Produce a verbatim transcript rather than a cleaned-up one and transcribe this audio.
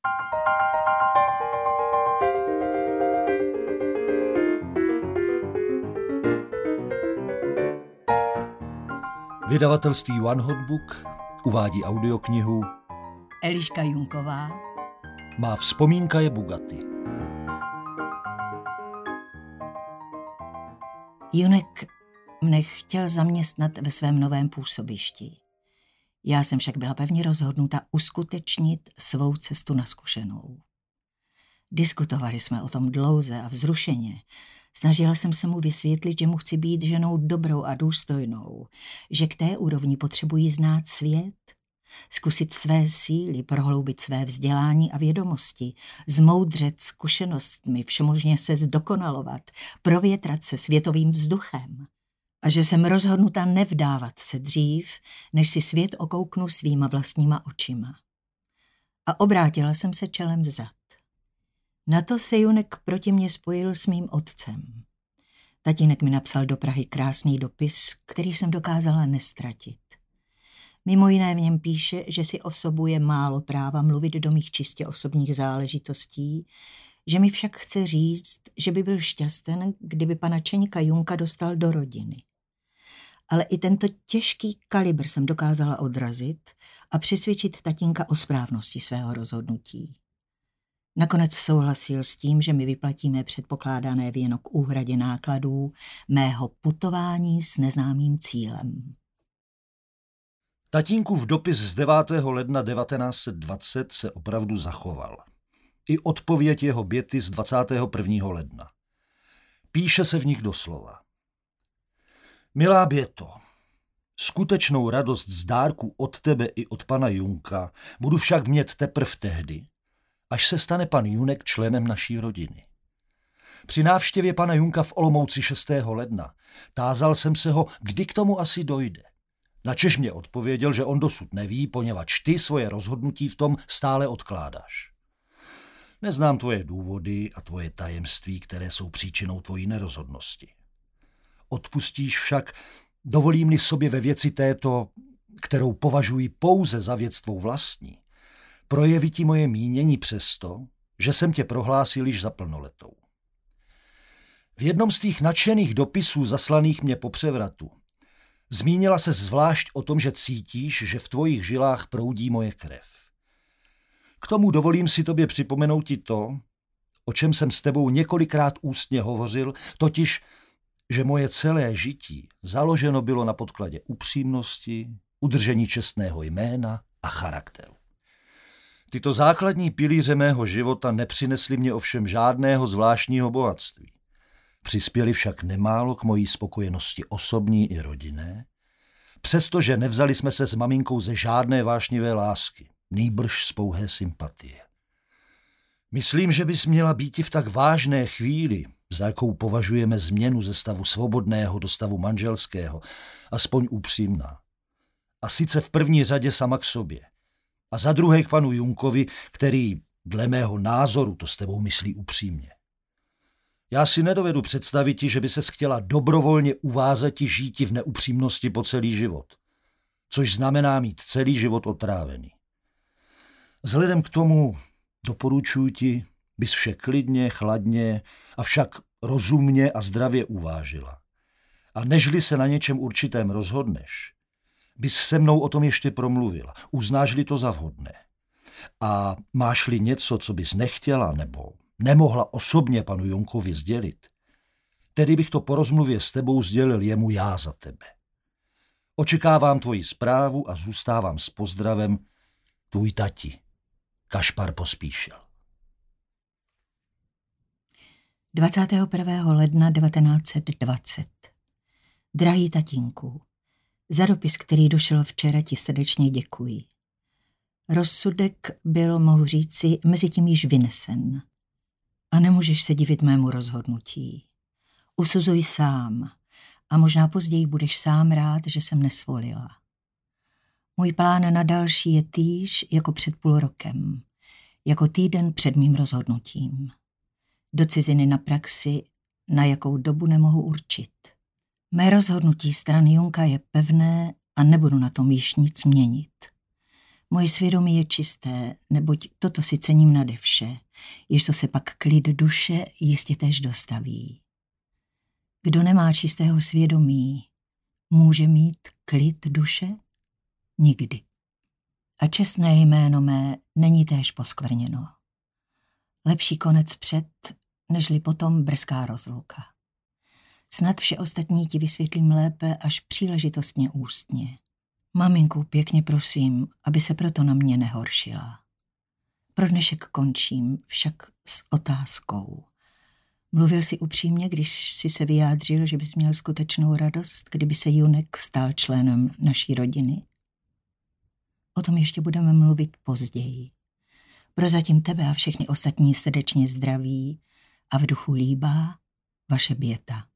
Vydavatelství One Hot Book uvádí audioknihu Eliška Junková. Má vzpomínka je Bugatti. Junek mne chtěl zaměstnat ve svém novém působišti. Já jsem však byla pevně rozhodnuta uskutečnit svou cestu na zkušenou. Diskutovali jsme o tom dlouze a vzrušeně. Snažila jsem se mu vysvětlit, že mu chci být ženou dobrou a důstojnou, že k té úrovni potřebují znát svět, zkusit své síly, prohloubit své vzdělání a vědomosti, zmoudřet zkušenostmi, všemožně se zdokonalovat, provětrat se světovým vzduchem. A že jsem rozhodnuta nevdávat se dřív, než si svět okouknu svýma vlastníma očima. A obrátila jsem se čelem vzad. Na to se Junek proti mě spojil s mým otcem. Tatínek mi napsal do Prahy krásný dopis, který jsem dokázala nestratit. Mimo jiné v něm píše, že si osobuje málo práva mluvit do mých čistě osobních záležitostí, že mi však chce říct, že by byl šťasten, kdyby pana Čeňka Junka dostal do rodiny. Ale i tento těžký kalibr jsem dokázala odrazit a přesvědčit tatínka o správnosti svého rozhodnutí. Nakonec souhlasil s tím, že mi vyplatíme předpokládané věno k úhradě nákladů mého putování s neznámým cílem. Tatínkův dopis z devátého ledna devatenáct set dvacet se opravdu zachoval. I odpověď jeho Běty z dvacátého prvního ledna. Píše se v nich doslova. Milá Běto, skutečnou radost z dárku od tebe i od pana Junka budu však mít teprv tehdy, až se stane pan Junek členem naší rodiny. Při návštěvě pana Junka v Olomouci šestého ledna tázal jsem se ho, kdy k tomu asi dojde. Načež mě odpověděl, že on dosud neví, poněvadž ty svoje rozhodnutí v tom stále odkládáš. Neznám tvoje důvody a tvoje tajemství, které jsou příčinou tvojí nerozhodnosti. Odpustíš však, dovolím-li sobě ve věci této, kterou považuji pouze za věc tvou vlastní, projevit ti moje mínění přesto, že jsem tě prohlásil již za plnoletou. V jednom z tvých nadšených dopisů zaslaných mě po převratu zmínila se zvlášť o tom, že cítíš, že v tvojich žilách proudí moje krev. K tomu dovolím si tobě připomenout ti to, o čem jsem s tebou několikrát ústně hovořil, totiž, že moje celé žití založeno bylo na podkladě upřímnosti, udržení čestného jména a charakteru. Tyto základní pilíře mého života nepřinesly mě ovšem žádného zvláštního bohatství. Přispěli však nemálo k mojí spokojenosti osobní i rodinné, přestože nevzali jsme se s maminkou ze žádné vášnivé lásky, nýbrž z pouhé sympatie. Myslím, že bys měla být i v tak vážné chvíli, za jakou považujeme změnu ze stavu svobodného do stavu manželského, aspoň upřímná. A sice v první řadě sama k sobě. A za druhé k panu Junkovi, který, dle mého názoru, to s tebou myslí upřímně. Já si nedovedu představit, že by ses chtěla dobrovolně uvázati žíti v neupřímnosti po celý život, což znamená mít celý život otrávený. Vzhledem k tomu doporučuji ti, bys vše klidně, chladně, avšak rozumně a zdravě uvážila. A nežli se na něčem určitém rozhodneš, bys se mnou o tom ještě promluvila, uznáš-li to za vhodné. A máš-li něco, co bys nechtěla nebo nemohla osobně panu Junkovi sdělit, tedy bych to po rozmluvě s tebou sdělil jemu já za tebe. Očekávám tvoji zprávu a zůstávám s pozdravem tvůj tati, Kašpar Pospíšil. dvacátého prvního ledna devatenáct set dvacet. Drahý tatínku, za dopis, který došel včera, ti srdečně děkuji. Rozsudek byl, mohu říci, mezi tím již vynesen. A nemůžeš se divit mému rozhodnutí. Usuzuj sám a možná později budeš sám rád, že jsem nesvolila. Můj plán na další je týž jako před půl rokem, jako týden před mým rozhodnutím. Do ciziny na praxi, na jakou dobu nemohu určit. Mé rozhodnutí stran Junka je pevné a nebudu na tom již nic měnit. Moje svědomí je čisté, neboť toto si cením nade vše, jež to se pak klid duše jistě též dostaví. Kdo nemá čistého svědomí, může mít klid duše? Nikdy. A čestné jméno mé není též poskvrněno. Lepší konec před, nežli potom brzká rozluka. Snad vše ostatní ti vysvětlím lépe až příležitostně ústně. Maminku, pěkně prosím, aby se proto na mě nehoršila. Pro dnešek končím, však s otázkou. Mluvil jsi upřímně, když jsi se vyjádřil, že bys měl skutečnou radost, kdyby se Junek stal členem naší rodiny? O tom ještě budeme mluvit později. Prozatím tebe a všechny ostatní srdečně zdraví a v duchu líbá vaše Běta.